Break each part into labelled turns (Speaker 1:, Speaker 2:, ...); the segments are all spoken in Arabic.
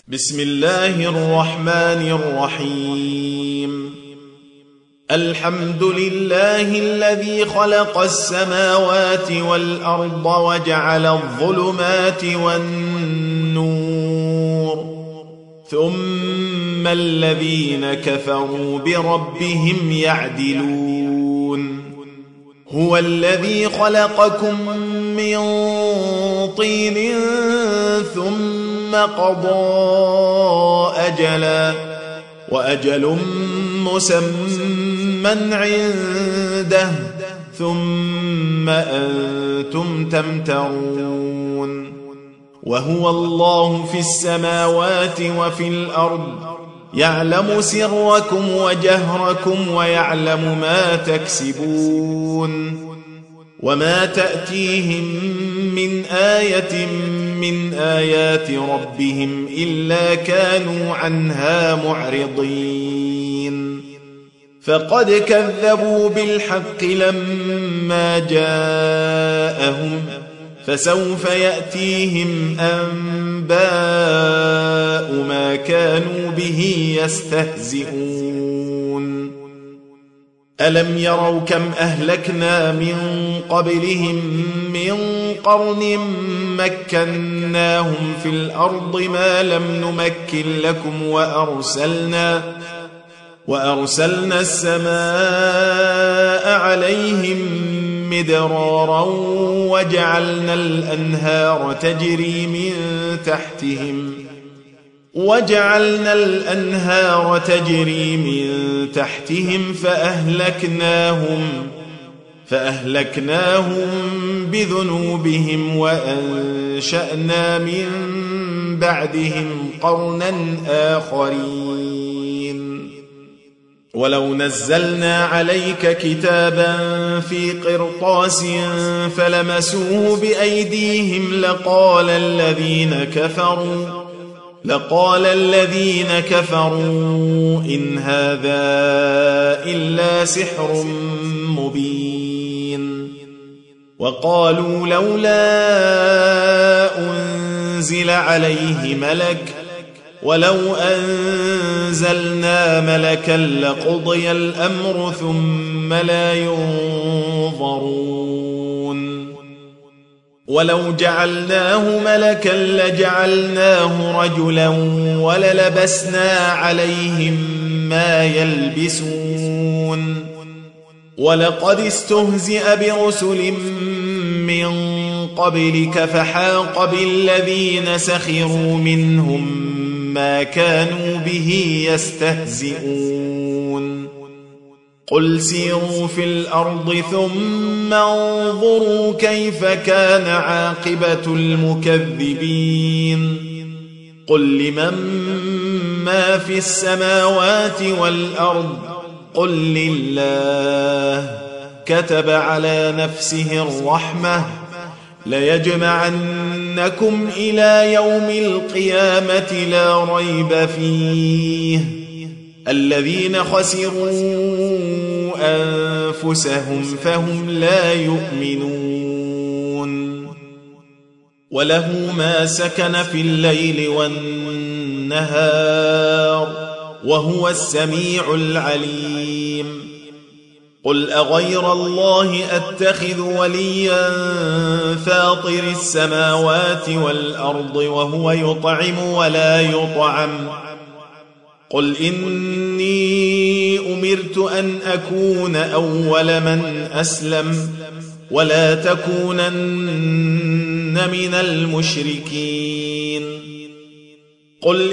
Speaker 1: بسم الله الرحمن الرحيم. الحمد لله الذي خلق السماوات والأرض وجعل الظلمات والنور، ثم الذين كفروا بربهم يعدلون. هو الذي خلقكم من طين ثم قضى أجلا، وأجل مسمى عنده، ثم أنتم تمترون. وهو الله في السماوات وفي الأرض، يعلم سركم وجهركم ويعلم ما تكسبون. وما تأتيهم من آية من آيات ربهم إلا كانوا عنها معرضين. فقد كذبوا بالحق لما جاءهم، فسوف يأتيهم أنباء ما كانوا به يستهزئون. ألم يروا كم أهلكنا من قبلهم من قرن مكناهم في الأرض ما لم نمكن لكم، وأرسلنا السماء عليهم مدرارا وجعلنا الأنهار تجري من تحتهم فأهلكناهم بذنوبهم وأنشأنا من بعدهم قرنا آخرين. ولو نزلنا عليك كتابا في قرطاس فلمسوه بأيديهم لقال الذين كفروا إن هذا إلا سحر مبين. وقالوا لولا أنزل عليه ملك، ولو أنزلنا ملكا لقضي الأمر ثم لا ينظرون. ولو جعلناه ملكا لجعلناه رجلا وللبسنا عليهم ما يلبسون. ولقد استهزئ برسل من قبلك فحاق بالذين سخروا منهم ما كانوا به يستهزئون. قل سيروا في الأرض ثم انظروا كيف كان عاقبة المكذبين. قل لمن ما في السماوات والأرض، قل لله. كتب على نفسه الرحمة ليجمعنكم إلى يوم القيامة لا ريب فيه. الذين خسروا أنفسهم فهم لا يؤمنون. وله ما سكن في الليل والنهار وهو السميع العليم. قل أغير الله أتخذ وليا فاطر السماوات والأرض وهو يطعم ولا يطعم. قل إني أمرت أن أكون أول من أسلم ولا تكونن من المشركين. قل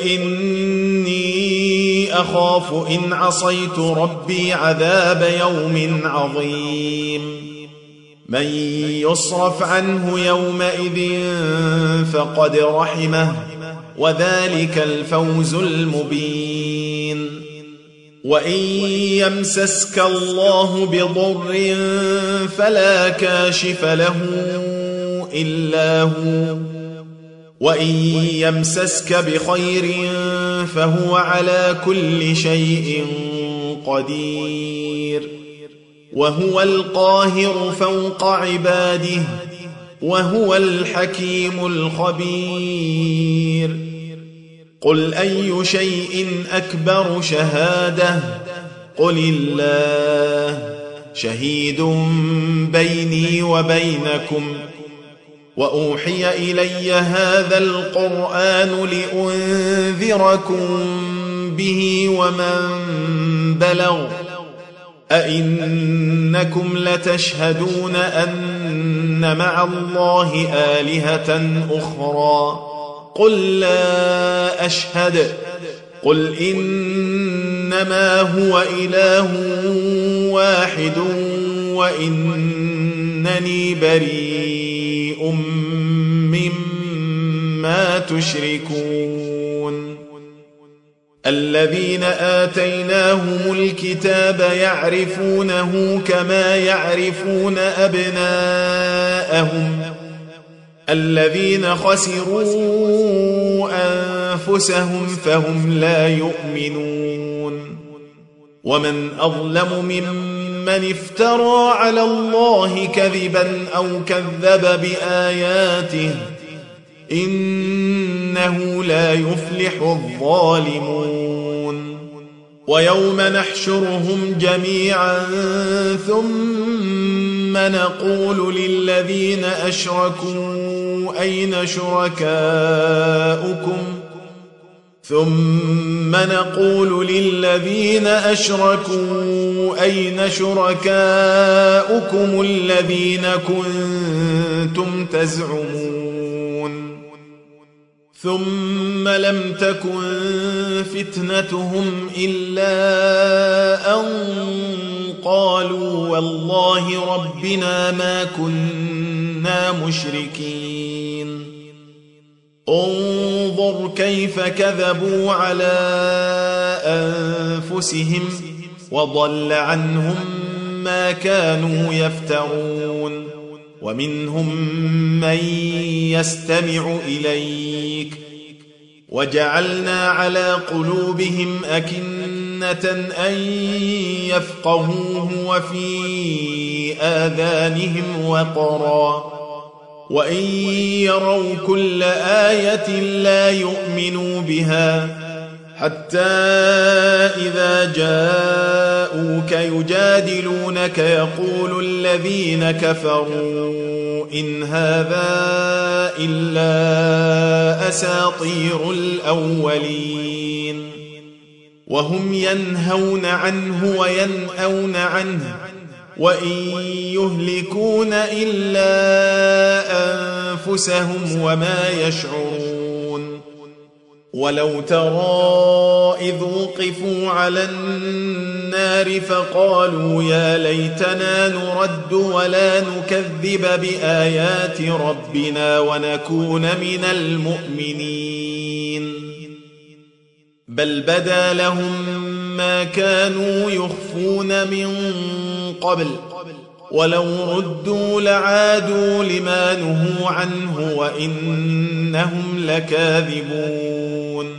Speaker 1: إني أخاف إن عصيت ربي عذاب يوم عظيم. من يصرف عنه يومئذ فقد رحمه، وذلك الفوز المبين. وإن يمسسك الله بضر فلا كاشف له إلا هو، وإن يمسسك بخير فهو على كل شيء قدير. وهو القاهر فوق عباده، وهو الحكيم الخبير. قل أي شيء أكبر شهادة قل الله شهيد بيني وبينكم وأوحي إلي هذا القرآن لأنذركم به ومن بلغ أئنكم لتشهدون أن مع الله آلهة أخرى قل لا أشهد قل إنما هو إله واحد وإنني بريء مما تشركون الذين آتيناهم الكتاب يعرفونه كما يعرفون أبناءهم الذين خسروا أنفسهم فهم لا يؤمنون ومن أظلم ممن افترى على الله كذبا أو كذب بآياته إنه لا يفلح الظالمون ويوم نحشرهم جميعا ثم نقول للذين أشركوا أين شركاؤكم الذين كنتم تزعمون ثم لم تكن فتنتهم إلا أن قالوا والله ربنا ما كنا مشركين انظر كيف كذبوا على أنفسهم وضل عنهم ما كانوا يفترون ومنهم من يستمع إليك وجعلنا على قلوبهم أكنة أن يفقهوه وفي آذانهم وقرا وإن يروا كل آية لا يؤمنوا بها حتى إذا جاءوك يجادلونك يقول الذين كفروا إن هذا إلا أساطير الأولين وهم ينهون عنه وينأون عنه وإن يهلكون إلا أنفسهم وما يشعرون ولو ترى إذ وقفوا على النار فقالوا يا ليتنا نرد ولا نكذب بآيات ربنا ونكون من المؤمنين بل بدا لهم ما كانوا يخفون من قبل ولو ردوا لعادوا لما نهوا عنه وإنهم لكاذبون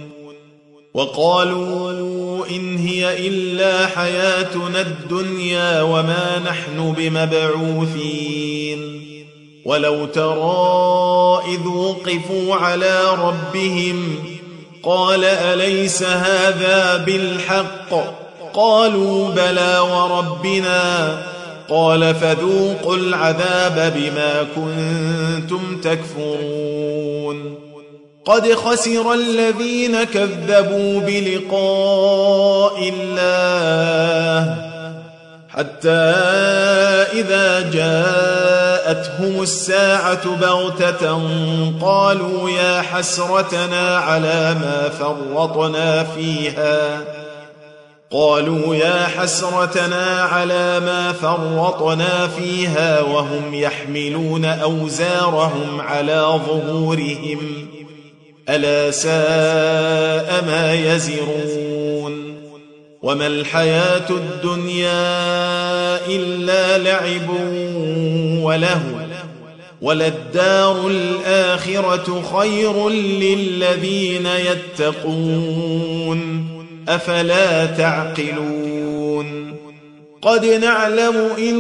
Speaker 1: وقالوا إن هي إلا حياتنا الدنيا وما نحن بمبعوثين ولو ترى إذ وقفوا على ربهم قال أليس هذا بالحق قالوا بلى وربنا قال فذوقوا العذاب بما كنتم تكفرون قد خسر الذين كذبوا بلقاء الله حتى إذا جاءتهم الساعة بغتة قالوا يا حسرتنا على ما فرطنا فيها وهم يحملون أوزارهم على ظهورهم ألا ساء ما يزرون وما الحياة الدنيا إلا لعب ولهو وللدار الآخرة خير للذين يتقون أفلا تعقلون قد نعلم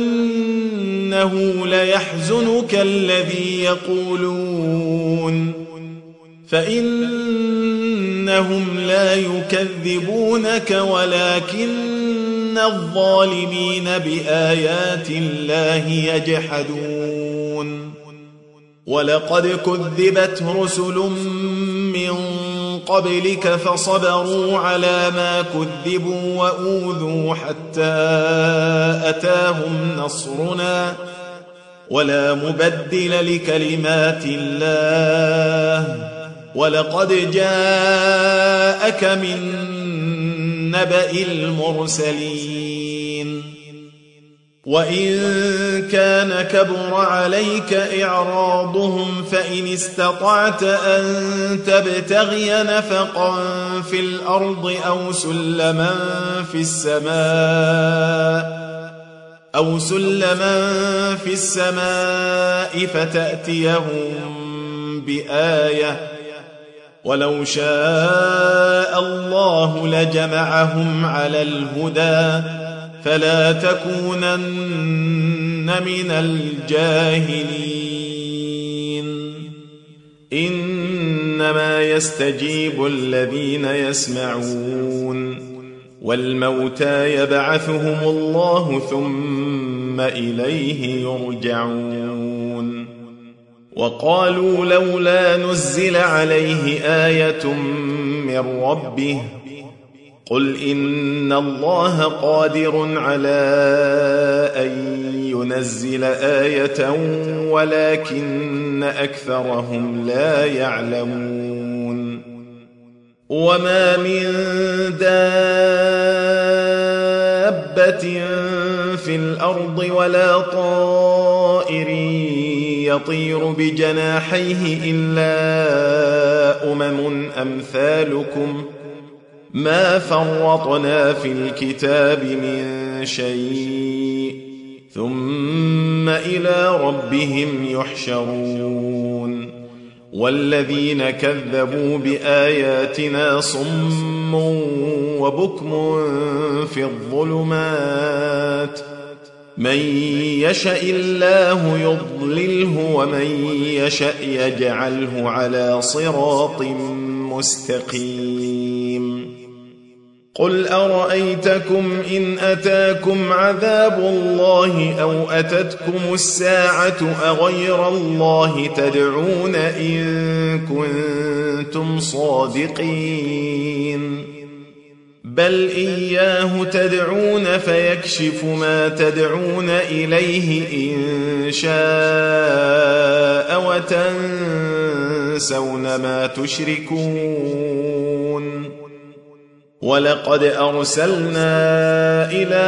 Speaker 1: إنه ليحزنك الذي يقولون فإن إنهم لا يكذبونك ولكن الظالمين بآيات الله يجحدون ولقد كذبت رسل من قبلك فصبروا على ما كذبوا وأوذوا حتى أتاهم نصرنا ولا مبدل لكلمات الله ولقد جاءك من نبأ المرسلين وإن كان كبر عليك إعراضهم فإن استطعت أن تبتغي نفقا في الأرض أو سلما في السماء فتأتيهم بآية ولو شاء الله لجمعهم على الهدى فلا تكونن من الجاهلين إنما يستجيب الذين يسمعون والموتى يبعثهم الله ثم إليه يرجعون وقالوا لولا نزل عليه آية من ربه قل إن الله قادر على أن ينزل آية ولكن أكثرهم لا يعلمون وما من دابة في الأرض ولا طائر يطير بجناحيه إلا أمثالكم ما فرطنا في الكتاب من شيء ثم إلى ربهم يحشرون والذين كذبوا بآياتنا صم وبكم في الظلمات من يشاء الله يضلله ومن يشاء يجعله على صراط مستقيم قل أرأيتكم إن أتاكم عذاب الله أو أتتكم الساعة أغير الله تدعون إن كنتم صادقين بل إياه تدعون فيكشف ما تدعون إليه إن شاء وتنسون ما تشركون ولقد أرسلنا إلى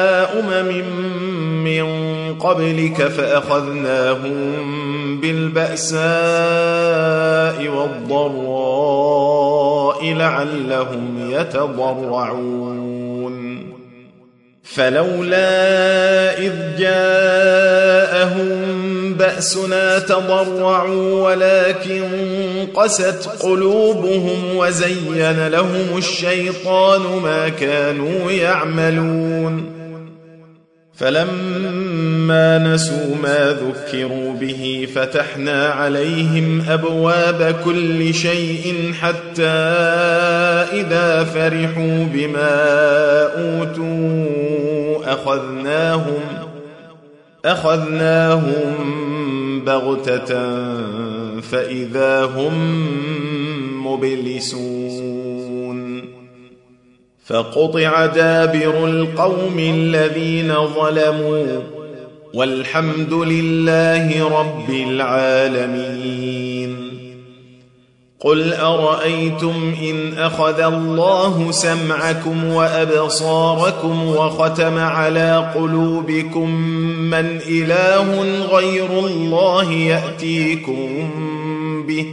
Speaker 1: من قبلك فأخذناهم بالبأساء والضراء لعلهم يتضرعون فلولا إذ جاءهم بأسنا تضرعوا ولكن قست قلوبهم وزين لهم الشيطان ما كانوا يعملون فلما نسوا ما ذكروا به فتحنا عليهم أبواب كل شيء حتى إذا فرحوا بما أوتوا أخذناهم بغتة فإذا هم مبلسون فقطع دابر القوم الذين ظلموا والحمد لله رب العالمين قل أرأيتم إن أخذ الله سمعكم وأبصاركم وختم على قلوبكم من إله غير الله يأتيكم به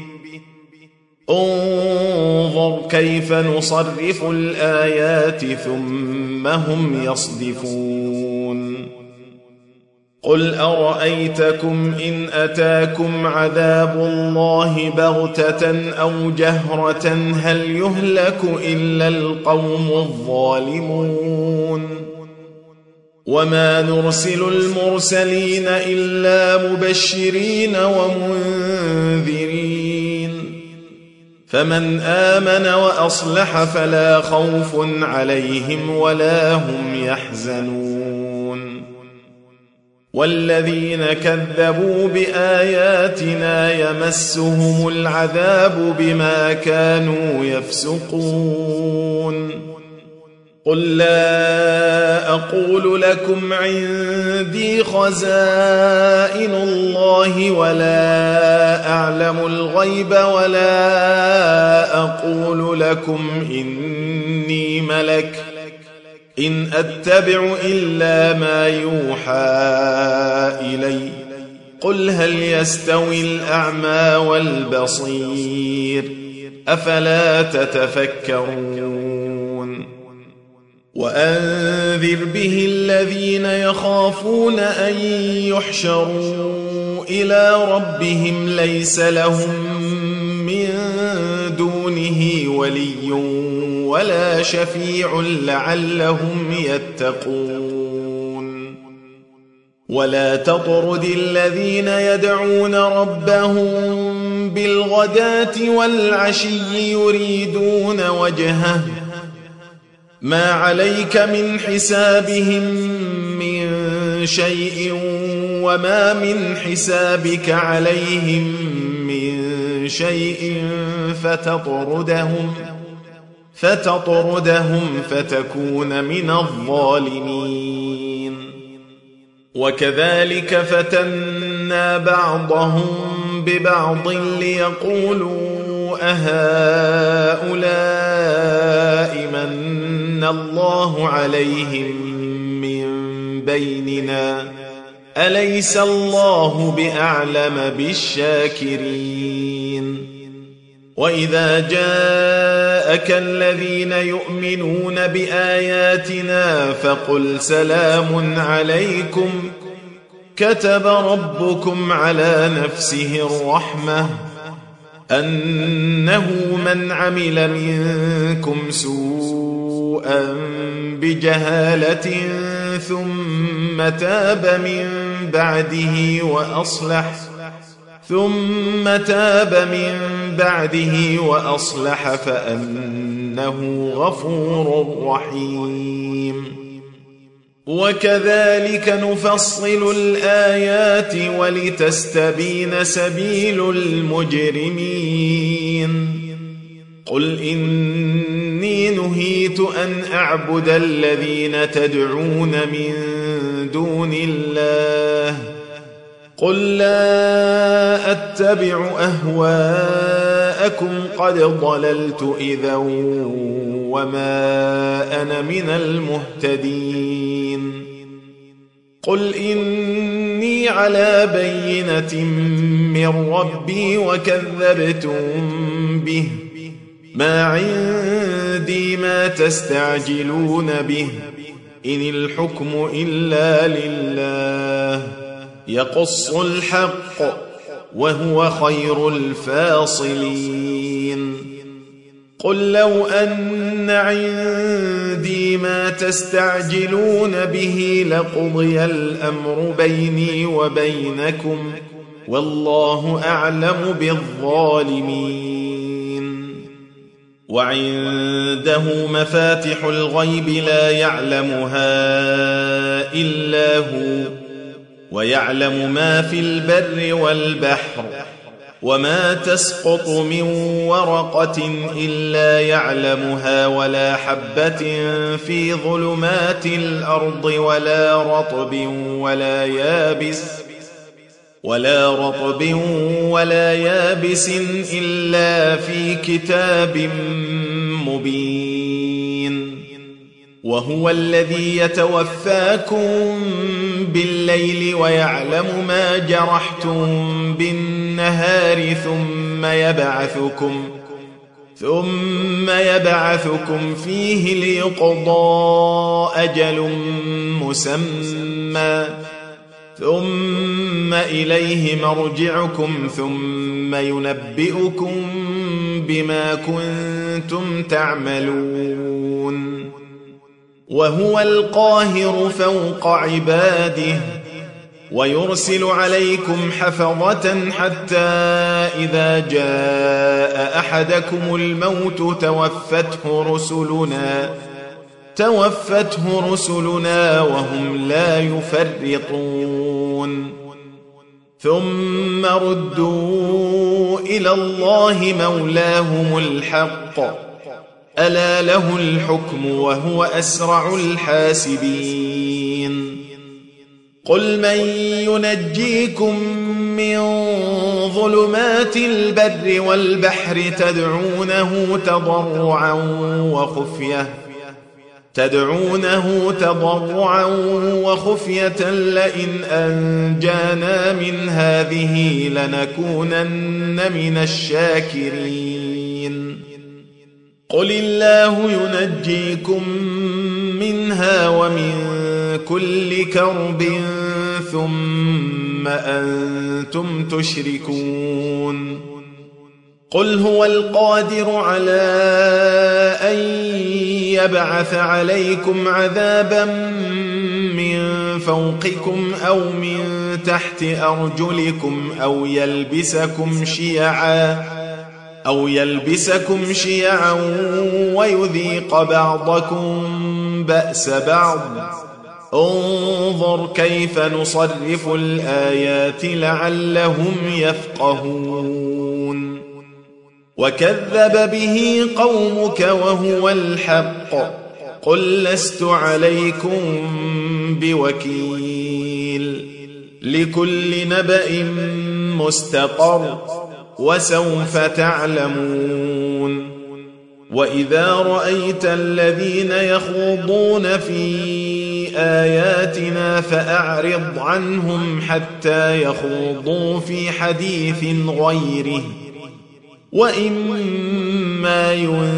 Speaker 1: انظر كيف نصرف الآيات ثم هم يصدفون قل أرأيتكم إن أتاكم عذاب الله بغتة أو جهرة هل يهلك إلا القوم الظالمون وما نرسل المرسلين إلا مبشرين ومنذرين فمن آمن وأصلح فلا خوف عليهم ولا هم يحزنون والذين كذبوا بآياتنا يمسهم العذاب بما كانوا يفسقون قل لا أقول لكم عندي خزائن الله ولا أعلم الغيب ولا أقول لكم إني ملك إن أتبع إلا ما يوحى إلي قل هل يستوي الأعمى والبصير أفلا تتفكرون وأنذر به الذين يخافون أن يحشروا إلى ربهم ليس لهم من دونه ولي ولا شفيع لعلهم يتقون ولا تطرد الذين يدعون ربهم بالغداة والعشي يريدون وجهه ما عليك من حسابهم من شيء وما من حسابك عليهم من شيء فتطردهم فتكون من الظالمين وكذلك فتنا بعضهم ببعض ليقولوا أهؤلاء من الله عليهم من بيننا أليس الله بأعلم بالشاكرين وإذا جاءك الذين يؤمنون بآياتنا فقل سلام عليكم كتب ربكم على نفسه الرحمة أنه من عمل منكم سوءا بجهالة ثم تاب من بعده وأصلح فأنه غفور رحيم وكذلك نفصل الآيات ولتستبين سبيل المجرمين قل إني نهيت أن أعبد الذين تدعون من دون الله قل لا أتبع أهواءكم قد ضللت إذا وما أنا من المهتدين قل إني على بينة من ربي وكذبتم به ما عندي ما تستعجلون به إن الحكم إلا لله يقص الحق وهو خير الفاصلين قل لو أن عندي ما تستعجلون به لقضي الأمر بيني وبينكم والله أعلم بالظالمين وعنده مفاتح الغيب لا يعلمها إلا هو ويعلم ما في البر والبحر وما تسقط من ورقة إلا يعلمها ولا حبة في ظلمات الأرض ولا رطب ولا يابس إلا في كتاب مبين وهو الذي يتوفاكم بالليل ويعلم ما جرحتم بالنهار ثم يبعثكم فيه ليقضى أجل مسمى ثم إليه مرجعكم ثم ينبئكم بما كنتم تعملون وهو القاهر فوق عباده ويرسل عليكم حفظة حتى إذا جاء أحدكم الموت توفته رسلنا وهم لا يفرطون ثم ردوا إلى الله مولاهم الحق ألا له الحكم وهو أسرع الحاسبين قل من ينجيكم من ظلمات البر والبحر تدعونه تضرعا وخفية لئن أنجانا من هذه لنكونن من الشاكرين قل الله ينجيكم منها ومن كل كرب ثم أنتم تشركون قل هو القادر على أن يبعث عليكم عذابا من فوقكم أو من تحت أرجلكم أو يلبسكم شيعا ويذيق بعضكم بأس بعض انظر كيف نصرف الآيات لعلهم يفقهون وكذب به قومك وهو الحق قل لست عليكم بوكيل لكل نبأ مستقر وسوف تعلمون وإذا رأيت الذين يخوضون في آياتنا فأعرض عنهم حتى يخوضوا في حديث غيره وإما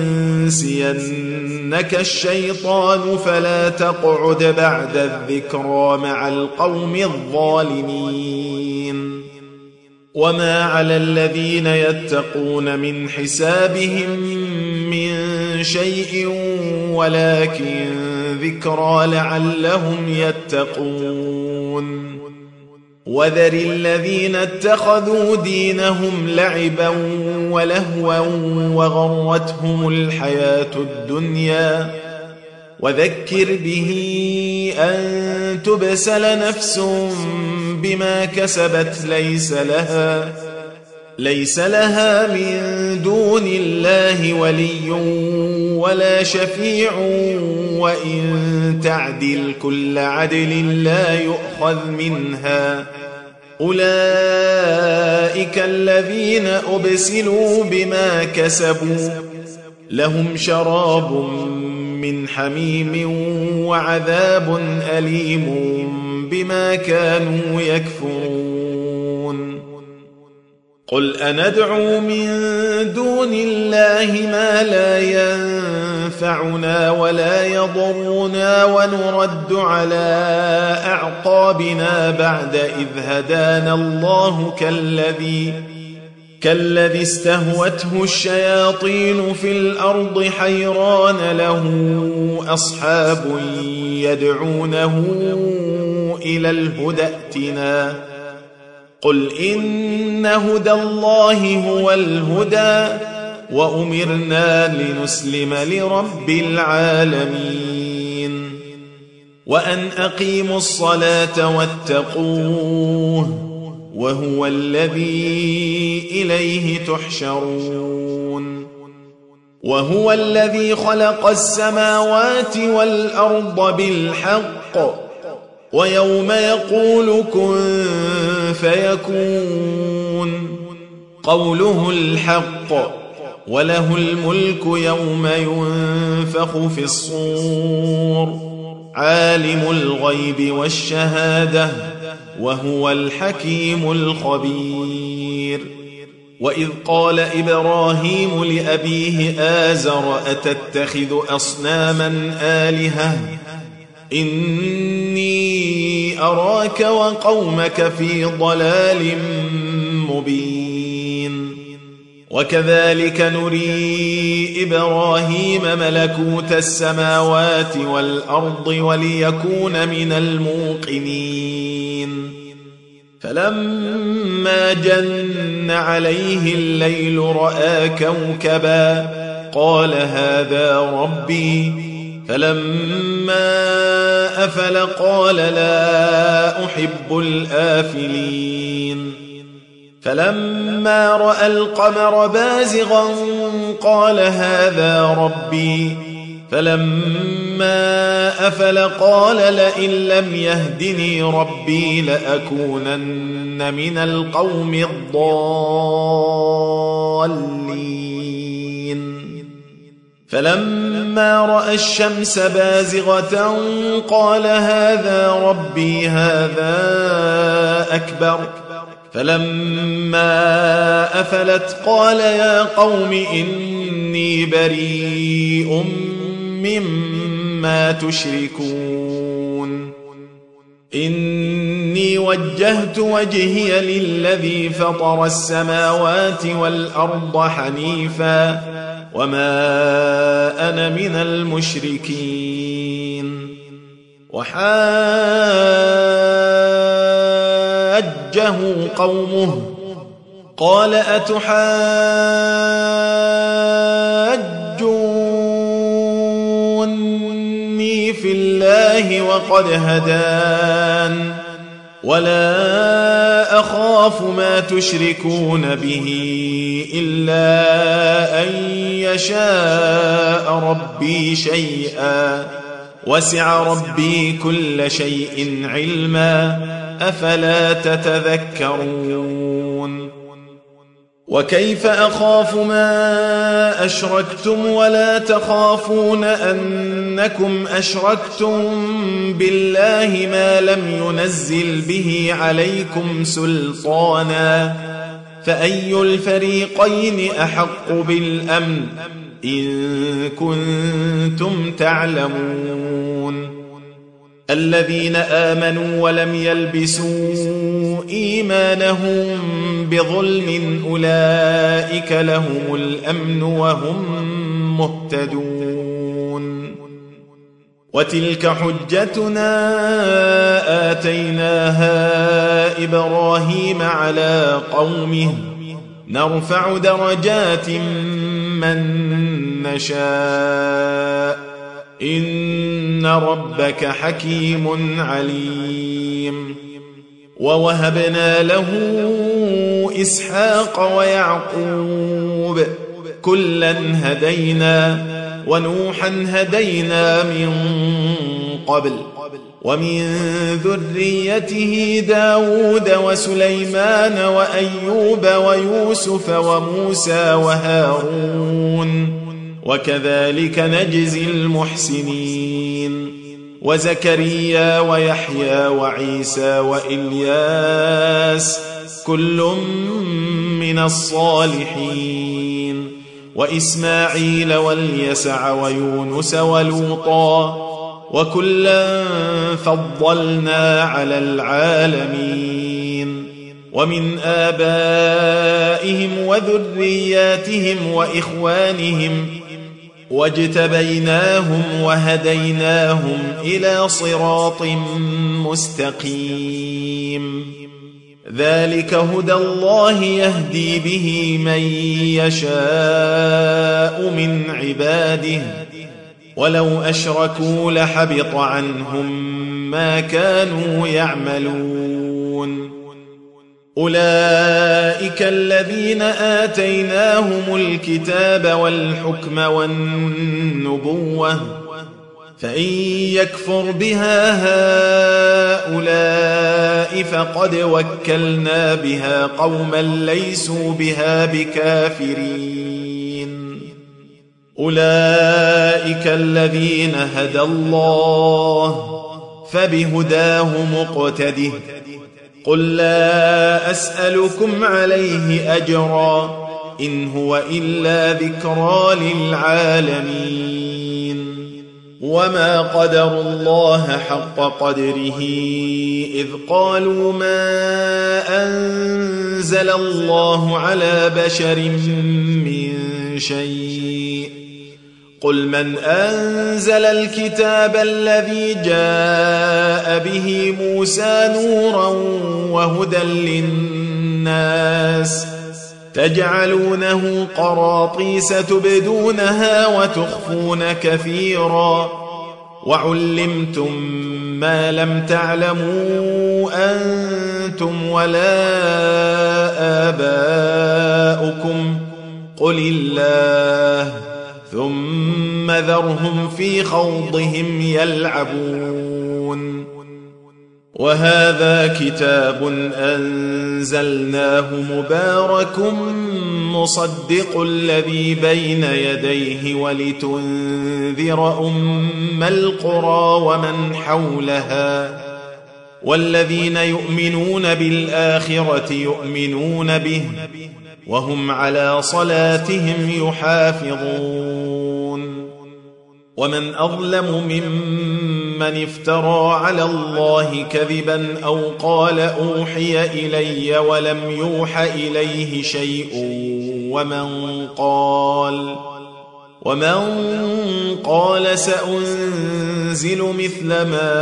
Speaker 1: ينسينك الشيطان فلا تقعد بعد الذكرى مع القوم الظالمين وما على الذين يتقون من حسابهم من شيء ولكن ذكرى لعلهم يتقون وذر الذين اتخذوا دينهم لعبا ولهوا وغرتهم الحياة الدنيا وذكر به أن تبسل نفس بما كسبت ليس لها من دون الله ولي ولا شفيع وإن تعدل كل عدل لا يؤخذ منها أولئك الذين أبسلوا بما كسبوا لهم شراب من حميم وعذاب أليم بما كانوا يكفرون قل أندعو من دون الله ما لا ينفعنا ولا يضرنا ونرد على أعقابنا بعد إذ هدانا الله كالذي استهوته الشياطين في الأرض حيران له أصحاب يدعونه إلى الهدى ائتنا قل إن هدى الله هو الهدى وأمرنا لنسلم لرب العالمين وأن أقيموا الصلاة واتقوه وهو الذي إليه تحشرون وهو الذي خلق السماوات والأرض بالحق ويوم يقول كن فيكون قوله الحق وله الملك يوم ينفخ في الصور عالم الغيب والشهادة وهو الحكيم الخبير وإذ قال إبراهيم لأبيه آزر أتتخذ أصناما آلهة إني أراك وقومك في ضلال مبين وكذلك نري إبراهيم ملكوت السماوات والأرض وليكون من الموقنين فلما جن عليه الليل رأى كوكبا قال هذا ربي فلما أفل قال لا أحب الآفلين فلما رأى القمر بازغا قال هذا ربي فلما أفل قال لئن لم يهدني ربي لأكونن من القوم الضالين فلما رأى الشمس بازغة قال هذا ربي هذا أكبر فلما أفلت قال يا قوم إني بريء مما تشركون إني وجهت وجهي للذي فطر السماوات والأرض حنيفا وما أنا من المشركين وحاجه قومه قال أتحاجوني في الله وقد هدان ولا أخاف ما تشركون به إلا أن يشاء ربي شيئا وسع ربي كل شيء علما أفلا تتذكرون وكيف أخاف ما أشركتم ولا تخافون أنكم أشركتم بالله ما لم ينزل به عليكم سلطانا فأي الفريقين أحق بالأمن إن كنتم تعلمون الذين آمنوا ولم يلبسوا إيمانهم بظلم أولئك لهم الأمن وهم مهتدون وتلك حجتنا آتيناها إبراهيم على قومه نرفع درجات من نشاء إن ربك حكيم عليم ووهبنا له إسحاق ويعقوب كلا هدينا ونوحا هدينا من قبل ومن ذريته داود وسليمان وأيوب ويوسف وموسى وهارون وكذلك نجزي المحسنين وزكريا ويحيى وعيسى وإلياس كل من الصالحين وإسماعيل واليسع ويونس ولوطا وكلا فضلنا على العالمين ومن آبائهم وذرياتهم وإخوانهم واجتبيناهم وهديناهم إلى صراط مستقيم ذلك هدى الله يهدي به من يشاء من عباده ولو أشركوا لحبط عنهم ما كانوا يعملون أولئك الذين آتيناهم الكتاب والحكم والنبوة فإن يكفر بها هؤلاء فقد وكلنا بها قوما ليسوا بها بكافرين أولئك الذين هدى الله فبهداه مقتده قل لا أسألكم عليه أجرا إن هو إلا ذكرى للعالمين وما قدروا الله حق قدره إذ قالوا ما أنزل الله على بشر من شيء قل من أنزل الكتاب الذي جاء به موسى نورا وهدى للناس تجعلونه قراطيس تبدونها وتخفون كثيرا وعلمتم ما لم تعلموا أنتم ولا آباؤكم قل الله ثم ذرهم في خوضهم يلعبون وهذا كتاب أنزلناه مبارك مصدق الذي بين يديه ولتنذر أم القرى ومن حولها والذين يؤمنون بالآخرة يؤمنون به وهم على صلاتهم يحافظون ومن أظلم ممن افترى على الله كذبا أو قال أوحي إلي ولم يوح إليه شيء ومن قال سأنزل مثل ما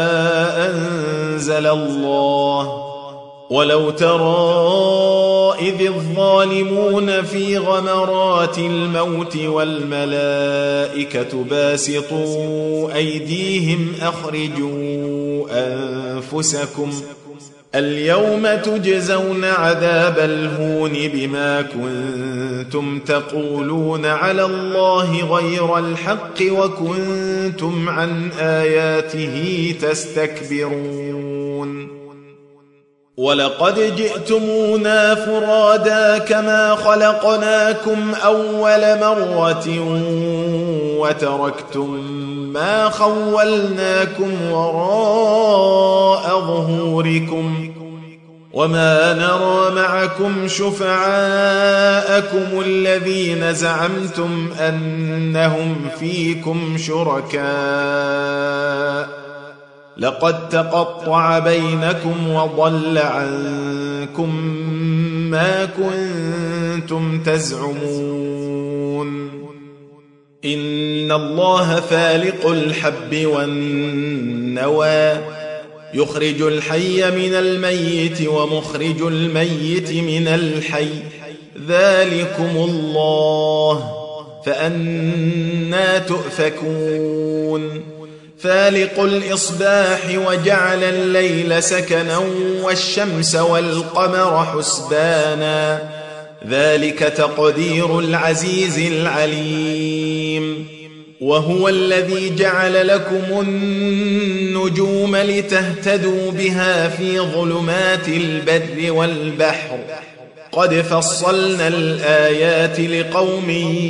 Speaker 1: أنزل الله ولو ترى إذ الظالمون في غمرات الموت والملائكة باسطوا أيديهم أخرجوا أنفسكم اليوم تجزون عذاب الهون بما كنتم تقولون على الله غير الحق وكنتم عن آياته تستكبرون ولقد جئتمونا فرادا كما خلقناكم أول مرة وتركتم ما خولناكم وراء ظهوركم وما نرى معكم شفعاءكم الذين زعمتم أنهم فيكم شركاء لقد تقطع بينكم وضل عنكم ما كنتم تزعمون إن الله فالق الحب والنوى يخرج الحي من الميت ومخرج الميت من الحي ذلكم الله فأنى تؤفكون فالق الإصباح وجعل الليل سكنا والشمس والقمر حسبانا ذلك تقدير العزيز العليم وهو الذي جعل لكم النجوم لتهتدوا بها في ظلمات البر والبحر قد فصلنا الآيات لقوم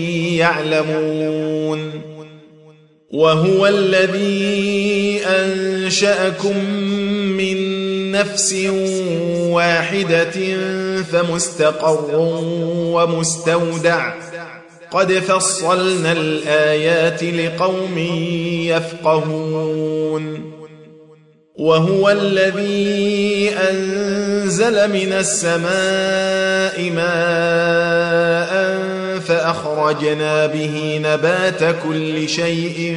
Speaker 1: يعلمون وهو الذي أنشأكم من نفس واحدة فمستقر ومستودع قد فصلنا الآيات لقوم يفقهون وهو الذي أنزل من السماء ماء فأخرجنا به نبات كل شيء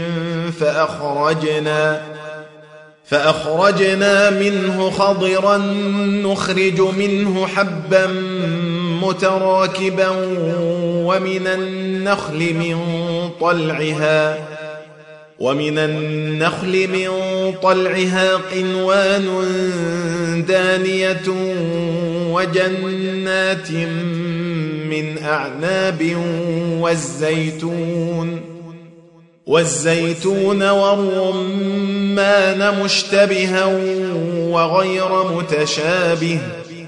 Speaker 1: فأخرجنا منه خضرا نخرج منه حبا متراكبا ومن النخل من طلعها قنوان دانية وجنات من أعناب والزيتون والرمان مشتبها وغير متشابه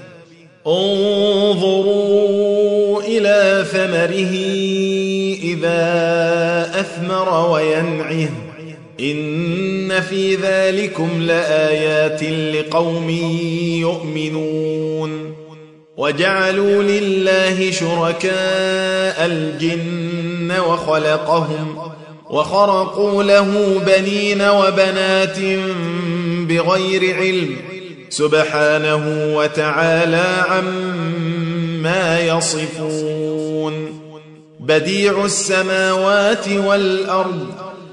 Speaker 1: انظروا إلى ثمره إذا أثمر وينعه إن في ذلكم لآيات لقوم يؤمنون وجعلوا لله شركاء الجن وخرقوا له بنين وبنات بغير علم سبحانه وتعالى عما يصفون بديع السماوات والأرض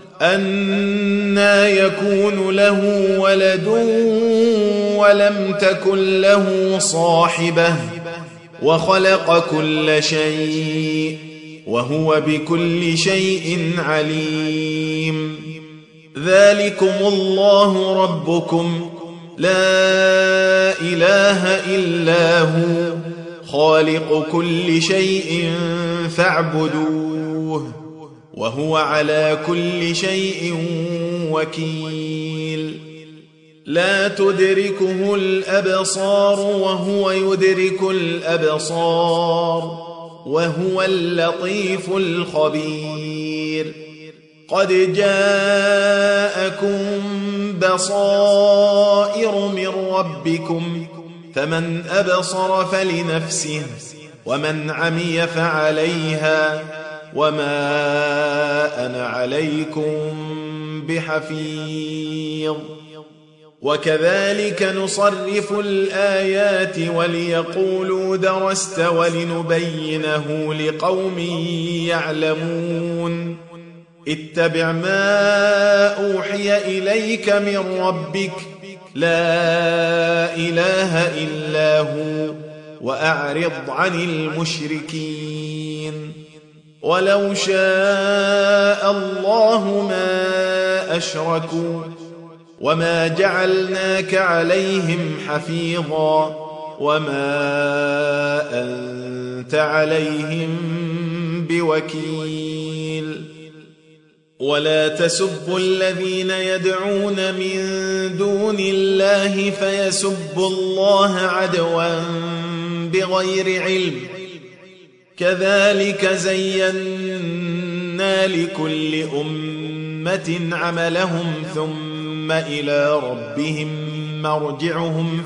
Speaker 1: أنى يكون له ولد ولم تكن له صاحبة وخلق كل شيء وهو بكل شيء عليم ذلكم الله ربكم لا إله إلا هو خالق كل شيء فاعبدوه وهو على كل شيء وكيل لا تدركه الأبصار وهو يدرك الأبصار وهو اللطيف الخبير قد جاءكم بصائر من ربكم فمن أبصر فلنفسه ومن عمي فعليها وما أنا عليكم بحفيظ وكذلك نصرف الآيات وليقولوا درست ولنبينه لقوم يعلمون اتبع ما أوحي إليك من ربك لا إله إلا هو وأعرض عن المشركين ولو شاء الله ما أشركوا وما جعلناك عليهم حفيظا وما أنت عليهم بوكيل ولا تسبوا الذين يدعون من دون الله فيسبوا الله عدوا بغير علم كذلك زينا لكل أمة عملهم ثم إلى ربهم مرجعهم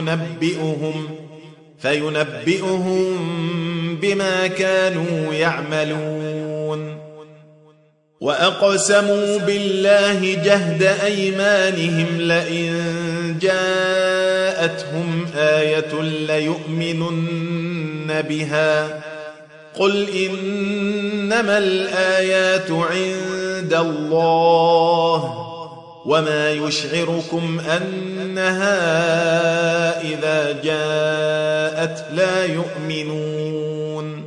Speaker 1: فينبئهم بما كانوا يعملون وأقسموا بالله جهد أيمانهم لئن جاءتهم آية ليؤمنن بها قل إنما الآيات عند الله وما يشعركم أنها إذا جاءت لا يؤمنون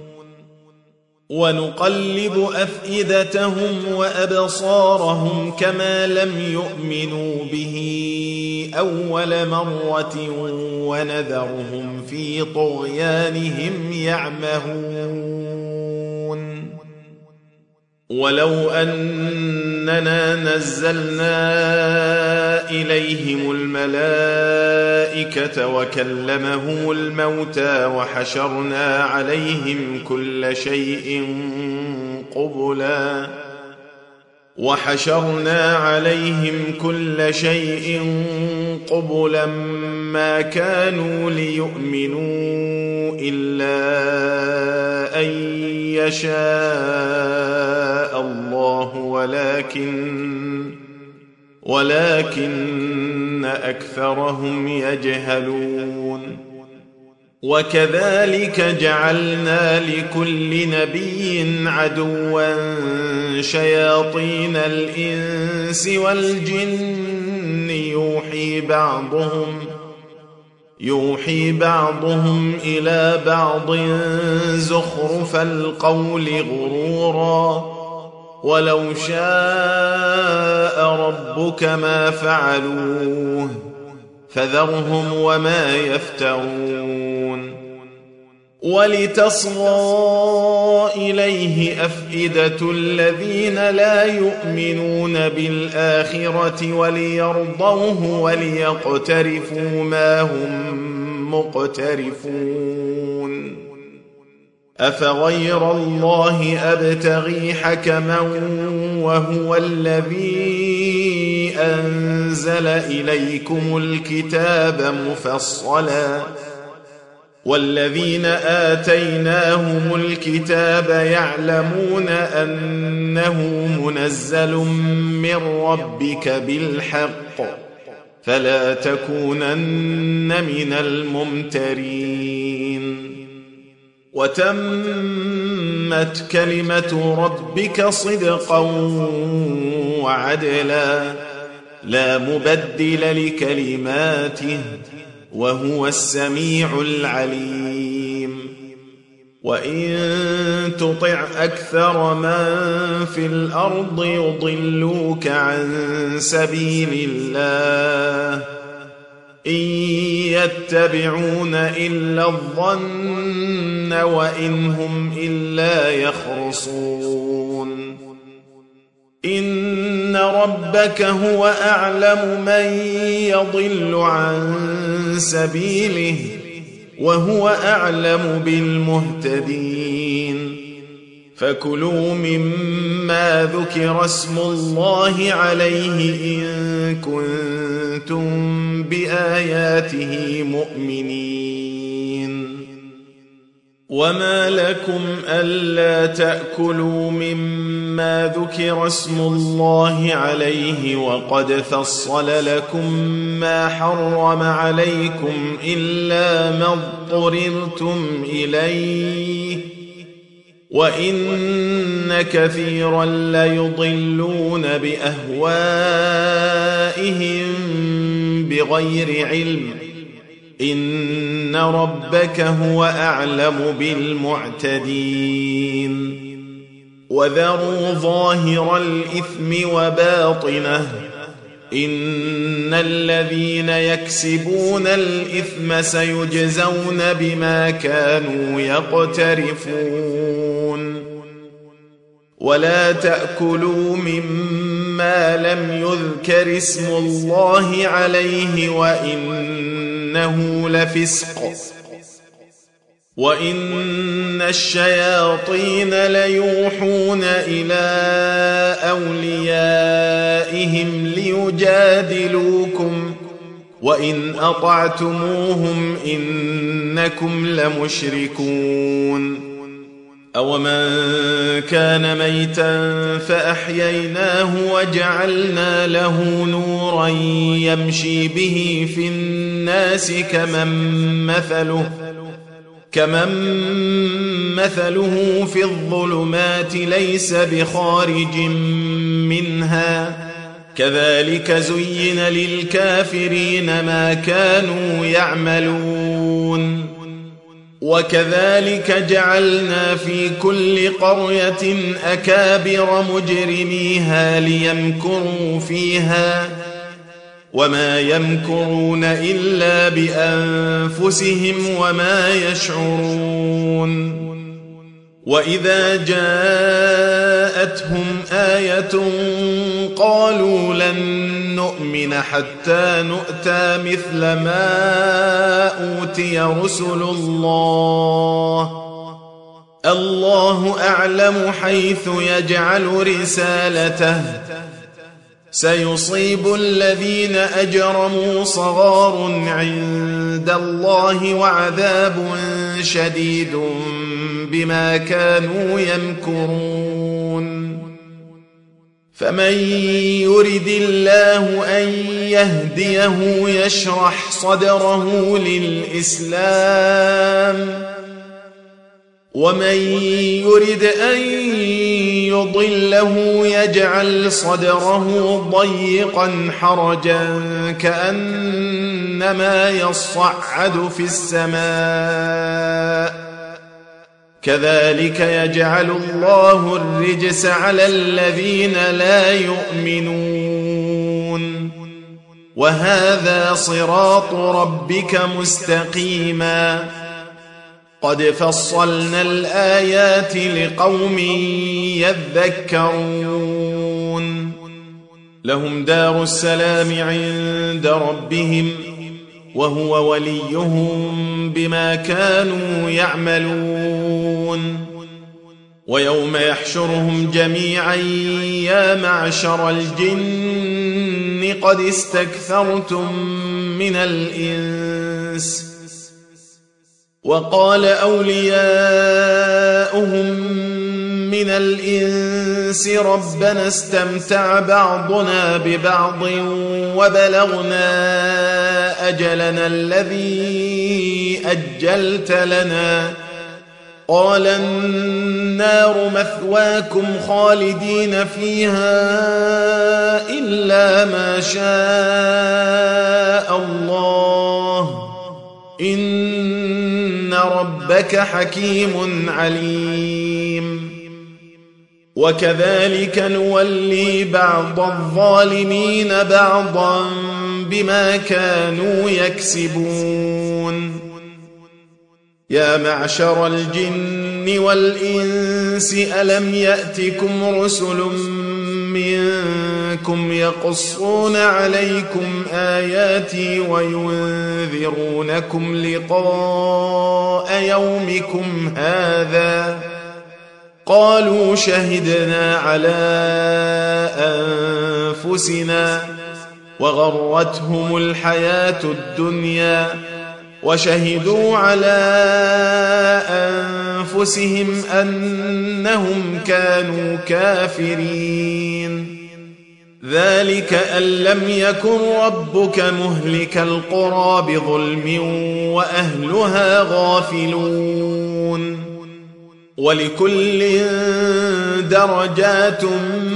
Speaker 1: ونقلب أفئدتهم وأبصارهم كما لم يؤمنوا به أول مرة ونذرهم في طغيانهم يعمهون ولو أننا نزلنا إليهم الملائكة وكلمهم الموتى وحشرنا عليهم كل شيء قبلا ما كانوا ليؤمنوا إلا أن يشاء الله ولكن أكثرهم يجهلون وكذلك جعلنا لكل نبي عدوا شياطين الإنس والجن يوحي بعضهم إلى بعض زخرف القول غرورا ولو شاء ربك ما فعلوه فذرهم وما يفترون ولتصغى إليه أفئدة الذين لا يؤمنون بالآخرة وليرضوه وليقترفوا ما هم مقترفون أفغير الله أبتغي حكما وهو الذي أنزل إليكم الكتاب مفصلا والذين آتيناهم الكتاب يعلمون أنه منزل من ربك بالحق فلا تكونن من الممترين وتمت كلمة ربك صدقا وعدلا لا مبدل لكلماته وهو السميع العليم وإن تطع أكثر من في الأرض يضلوك عن سبيل الله إن يتبعون إلا الظن وإن هم إلا يخرصون إن ربك هو أعلم من يضل عن سبيله وهو أعلم بالمهتدين فكلوا مما ذكر اسم الله عليه إن كنتم بآياته مؤمنين وما لكم ألا تأكلوا مما ذكر اسم الله عليه وقد فصل لكم ما حرم عليكم إلا ما اضطررتم إليه وإن كثيرا ليضلون بأهوائهم بغير علم إن ربك هو أعلم بالمعتدين وذروا ظاهر الإثم وباطنه إن الذين يكسبون الإثم سيجزون بما كانوا يقترفون ولا تأكلوا مما لم يذكر اسم الله عليه وإنه لفسق وإن الشياطين ليوحون إلى أوليائهم ليجادلوكم وإن أطعتموهم إنكم لمشركون أومن كان ميتا فأحييناه وجعلنا له نورا يمشي به في الناس كمن مثله في الظلمات ليس بخارج منها كذلك زين للكافرين ما كانوا يعملون وكذلك جعلنا في كل قرية أكابر مجرميها ليمكروا فيها وما يمكرون إلا بأنفسهم وما يشعرون وإذا جاءتهم آية قالوا لن نؤمن حتى نؤتى مثل ما أوتي رسل الله أعلم حيث يجعل رسالته سيصيب الذين أجرموا صغار عند الله وعذاب شديد بما كانوا يمكرون فمن يرد الله أن يهديه يشرح صدره للإسلام ومن يرد أن يضله يجعل صدره ضيقا حرجا كأنما يصعد في السماء كذلك يجعل الله الرجس على الذين لا يؤمنون وهذا صراط ربك مستقيما قد فصلنا الآيات لقوم يذكرون لهم دار السلام عند ربهم وهو وليهم بما كانوا يعملون ويوم يحشرهم جميعا يا معشر الجن قد استكثرتم من الإنس وقال أولياؤهم من الإنس ربنا استمتع بعضنا ببعض وبلغنا أجلنا الذي أجلت لنا قال النار مثواكم خالدين فيها إلا ما شاء الله إن ربك حكيم عليم وكذلك نولي بعض الظالمين بعضا بما كانوا يكسبون يا معشر الجن والإنس ألم يأتكم رسل منكم يقصون عليكم آياتي وينذرونكم لقاء يومكم هذا قالوا شهدنا على أنفسنا وغرتهم الحياة الدنيا وشهدوا على أنفسهم أنهم كانوا كافرين ذلك أن لم يكن ربك مهلك القرى بظلم وأهلها غافلون ولكل درجات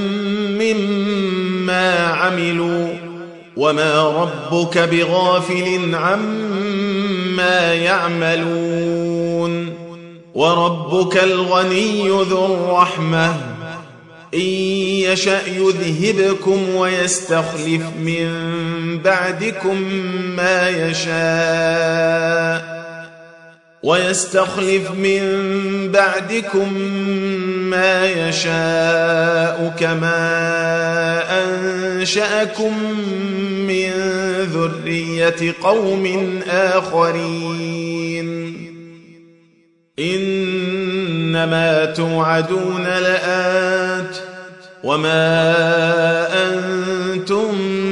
Speaker 1: مما عملوا وما ربك بغافل عما يعملون وربك الغني ذو الرحمة إن يشأ يذهبكم ويستخلف من بعدكم ما يشاء كما أنشأكم من ذرية قوم آخرين إنما توعدون لآت وما أنتم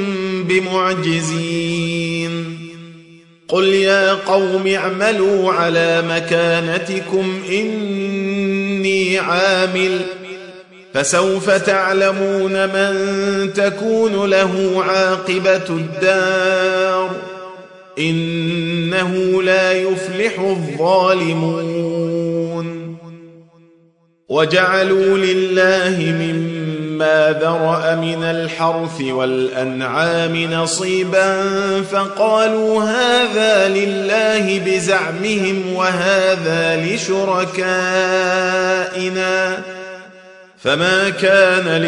Speaker 1: بمعجزين قل يا قوم اعملوا على مكانتكم إني عامل فسوف تعلمون من تكون له عاقبة الدار إنه لا يفلح الظالمون وجعلوا لله مما ذرأ من الحرث والأنعام نصيبا فقالوا هذا لله بزعمهم وهذا لشركائنا فما كان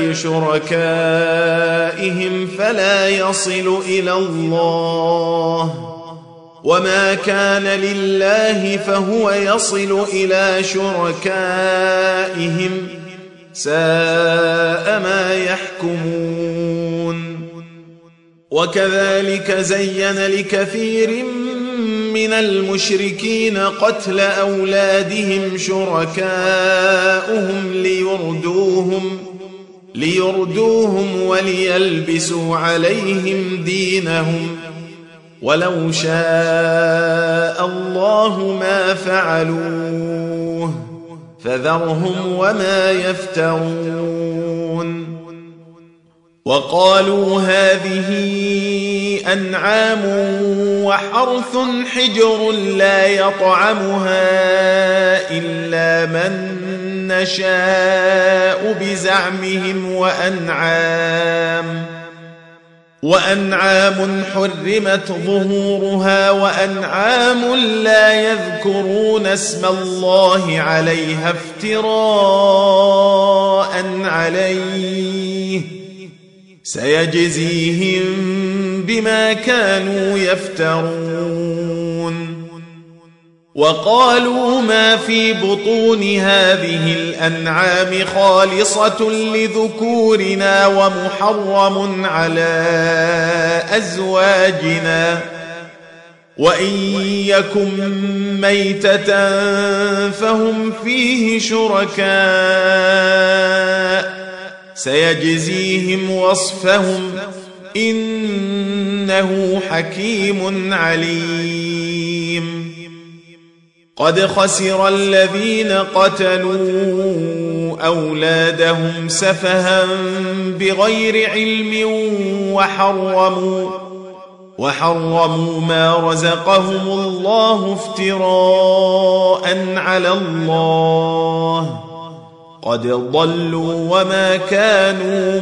Speaker 1: لشركائهم فلا يصل إلى الله وما كان لله فهو يصل إلى شركائهم ساء ما يحكمون وكذلك زين لكثير من المشركين قتل أولادهم شركاؤهم ليردوهم وليلبسوا عليهم دينهم ولو شاء الله ما فعلوه فذرهم وما يفترون وقالوا هذه أنعام وحرث حجر لا يطعمها إلا من نشاء بزعمهم وأنعام حرمت ظهورها وأنعام لا يذكرون اسم الله عليها افتراء عليه سيجزيهم بما كانوا يفترون وقالوا ما في بطون هذه الأنعام خالصة لذكورنا ومحرم على أزواجنا وإن يكن ميتة فهم فيه شركاء سيجزيهم وصفهم إنه حكيم عليم قد خسر الذين قتلوا أولادهم سفها بغير علم وحرموا ما رزقهم الله افتراء على الله قد ضلوا وما كانوا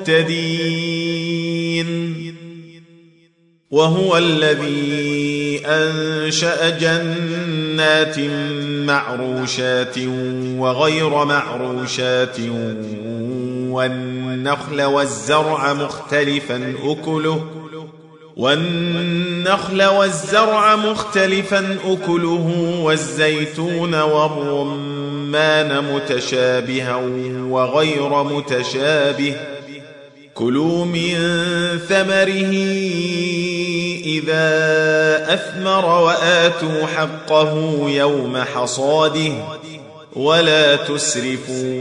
Speaker 1: مهتدين. وهو الذي أنشأ جنات معروشات وغير معروشات والنخل والزرع مختلفا أكله والزيتون والرمان متشابها وغير متشابه كلوا من ثمره إذا أثمر وآتوا حقه يوم حصاده ولا تسرفوا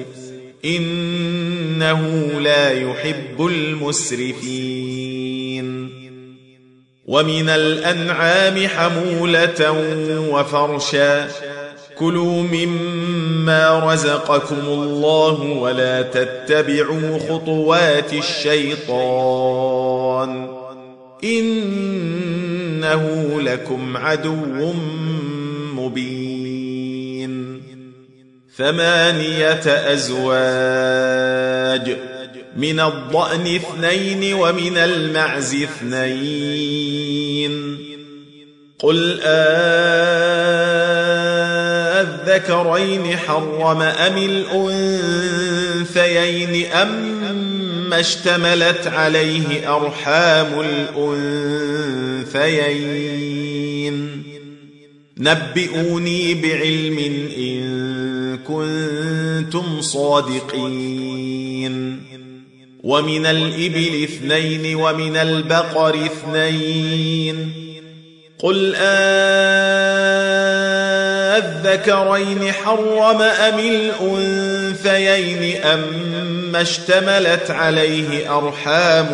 Speaker 1: إنه لا يحب المسرفين. ومن الأنعام حمولة وفرشا كلوا مما رزقكم الله ولا تتبعوا خطوات الشيطان إنه لكم عدو مبين. 8 أزواج من الضأن 2 ومن المعز 2 قل الذكرين حرم أم الأنثيين أما اشتملت عليه أرحام الأنثيين نبئوني بعلم إن كنتم صادقين. ومن الإبل 2 ومن البقر 2 قل الذكرين حرم أم الأنثيين أما اشتملت عليه أرحام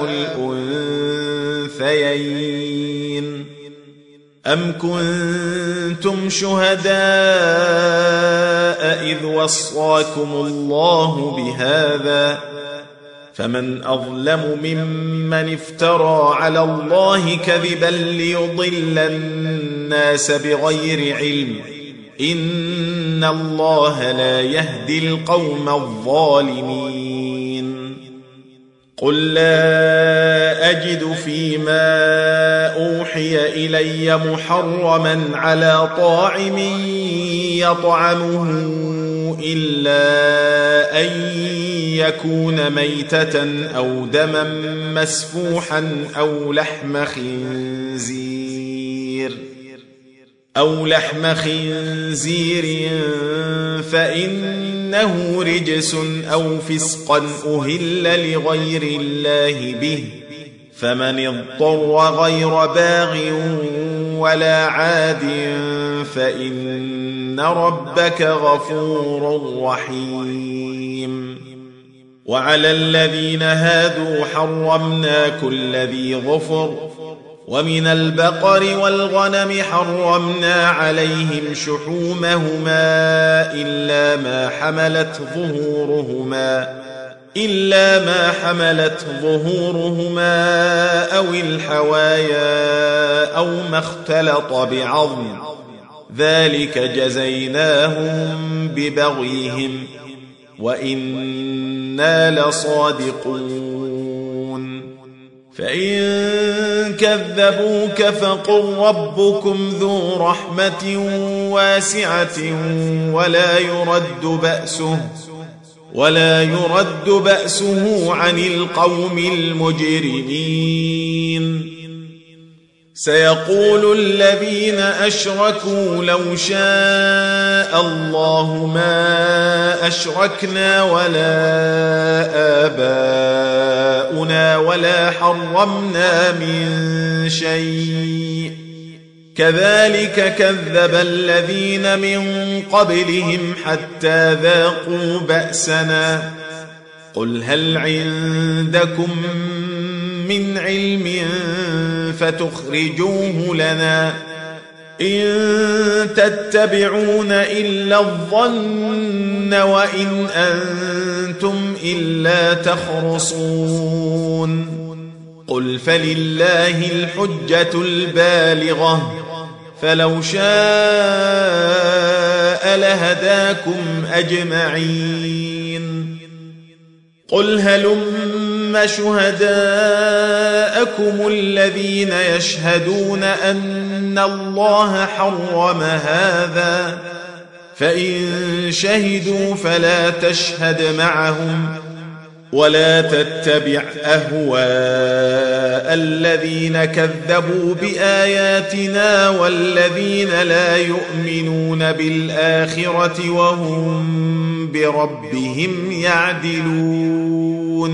Speaker 1: الأنثيين أم كنتم شهداء إذ وصاكم الله بهذا فمن أظلم ممن افترى على الله كذبا ليضل الناس بغير علم إن الله لا يهدي القوم الظالمين. قل لا أجد فيما أوحي إلي محرما على طاعم يطعمه إلا أن يكون ميتة أو دما مسفوحا أو لحم خنزير فإنه رجس أو فسقا أهل لغير الله به فمن اضطر غير باغ ولا عاد فإن ربك غفور رحيم. وعلى الذين هادوا حرمنا كل ذي ظفر ومن البقر والغنم حرمنا عليهم شحومهما إلا ما حملت ظهورهما أو الحوايا أو ما اختلط بعظم ذلك جزيناهم ببغيهم وإنا لصادقون. فإن كذبوك فقل ربكم ذو رحمة واسعة ولا يرد بأسه عن القوم المجرمين. سيقول الذين أشركوا لو شاء الله ما أشركنا ولا آباؤنا ولا حرمنا من شيء كذلك كذب الذين من قبلهم حتى ذاقوا بأسنا. قل هل عندكم من علم فتخرجوه لنا إن تتبعون إلا الظن وإن أنتم إلا تخرصون. قل فلله الحجة البالغة فلو شاء لهداكم أجمعين قل هلم شهداءكم الذين يشهدون أن الله حرم هذا فإن شهدوا فلا تشهد معهم ولا تتبع أهواء الذين كذبوا بآياتنا والذين لا يؤمنون بالآخرة وهم بربهم يعدلون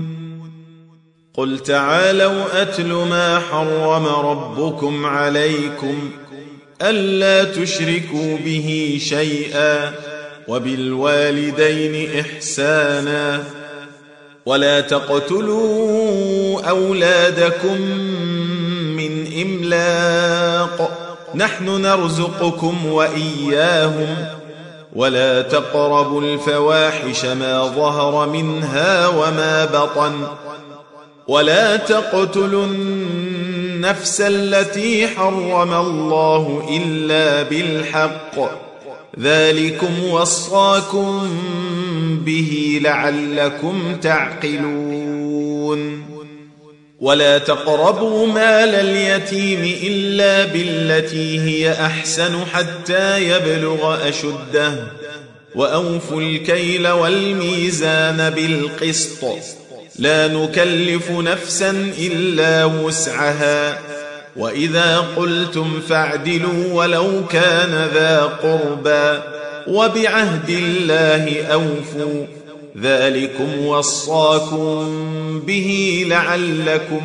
Speaker 1: قل تعالوا أتل ما حرم ربكم عليكم ألا تشركوا به شيئا وبالوالدين إحسانا ولا تقتلوا أولادكم من إملاق نحن نرزقكم وإياهم ولا تقربوا الفواحش ما ظهر منها وما بطن ولا تقتلوا النفس التي حرم الله إلا بالحق ذلكم وصاكم به لعلكم تعقلون ولا تقربوا مال اليتيم إلا بالتي هي أحسن حتى يبلغ أشده وأوفوا الكيل والميزان بالقسط لا نكلف نفسا إلا وسعها وإذا قلتم فاعدلوا ولو كان ذا قربى وبعهد الله أوفوا ذلكم وصاكم به لعلكم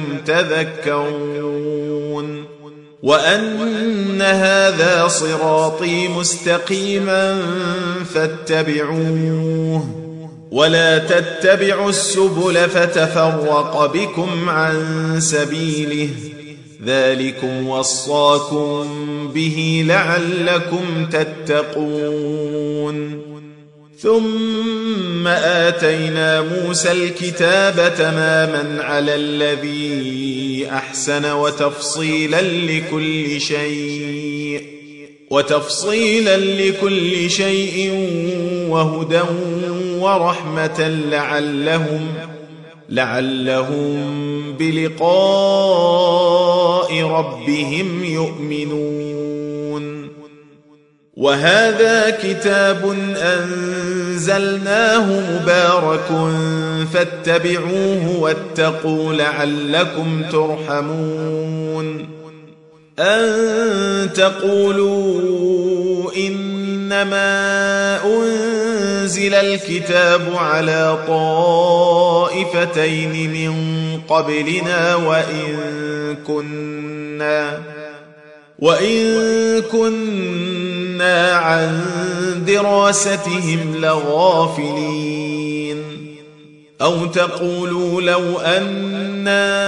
Speaker 1: تذكرون وأن هذا صراطي مستقيما فاتبعوه ولا تتبعوا السبل فتفرق بكم عن سبيله ذلكم وصاكم به لعلكم تتقون ثم آتينا موسى الكتاب تماما على الذي أحسن وتفصيلا لكل شيء وهدى ورحمة لعلهم بلقاء ربهم يؤمنون وهذا كتاب أنزلناه مبارك فاتبعوه واتقوا لعلكم ترحمون أن تقولوا إنما أنزل الكتاب على طائفتين من قبلنا وإن كنا عن دراستهم لغافلين أو تقولوا لو أنا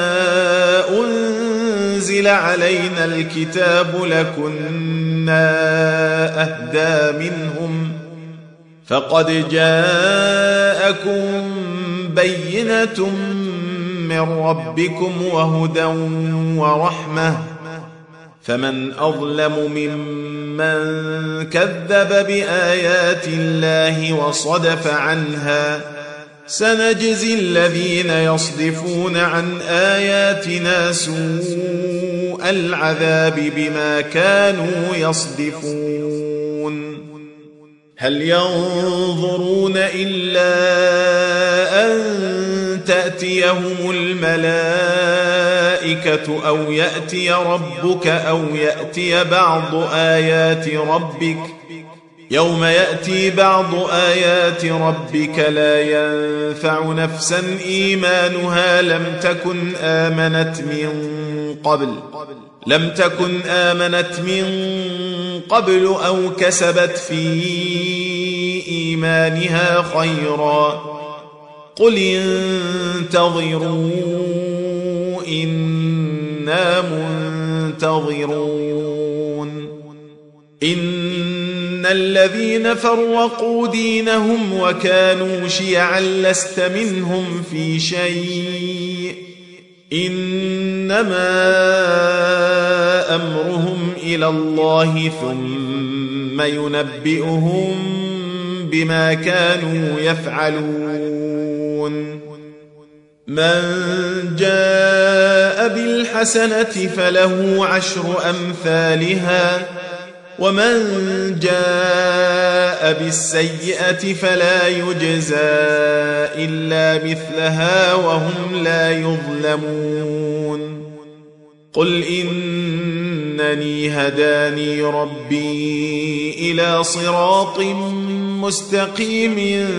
Speaker 1: أنزل علينا الكتاب لكنا أهدى منهم فقد جاءكم بينة من ربكم وهدى ورحمة فمن أظلم ممن كذب بآيات الله وصدف عنها سنجزي الذين يصدفون عن آياتنا سوء العذاب بما كانوا يصدفون هل ينظرون إلا أن تأتيهم الملائكة أو يأتي ربك أو يأتي بعض آيات ربك يوم يأتي بعض آيات ربك لا ينفع نفسا إيمانها لم تكن آمنت من قبل أو كسبت في إيمانها خيرا قل انتظروا إنا منتظرون إن الذين فرقوا دينهم وكانوا شيعا لست منهم في شيء إنما أمرهم إلى الله ثم ينبئهم بما كانوا يفعلون من جاء بالحسنة فله 10 أمثالها ومن جاء بالسيئة فلا يجزى إلا مثلها وهم لا يظلمون قل إنني هداني ربي إلى صراط مستقيم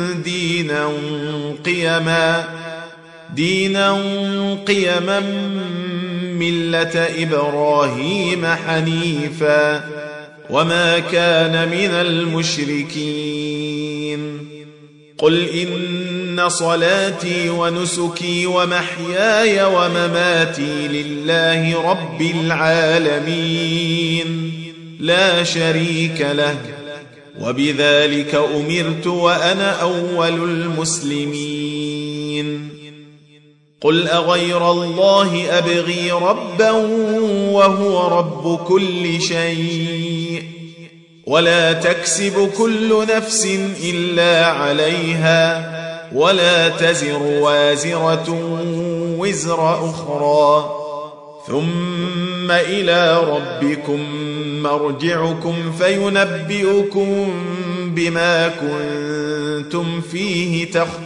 Speaker 1: دينا قيما ملة إبراهيم حنيفا وما كان من المشركين قل إن صلاتي ونسكي ومحياي ومماتي لله رب العالمين لا شريك له وبذلك أمرت وأنا أول المسلمين قل أغير الله أبغي ربا وهو رب كل شيء ولا تكسب كل نفس إلا عليها ولا تزر وازرة وزر أخرى ثم إلى ربكم مرجعكم فينبئكم بما كنتم فيه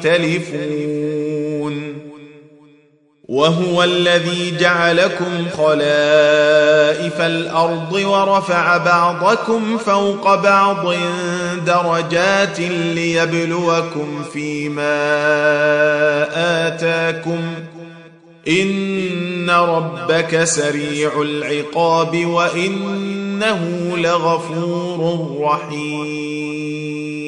Speaker 1: تختلفون وهو الذي جعلكم خلائف الأرض ورفع بعضكم فوق بعض درجات ليبلوكم فيما آتاكم إن ربك سريع العقاب وإنه لغفور رحيم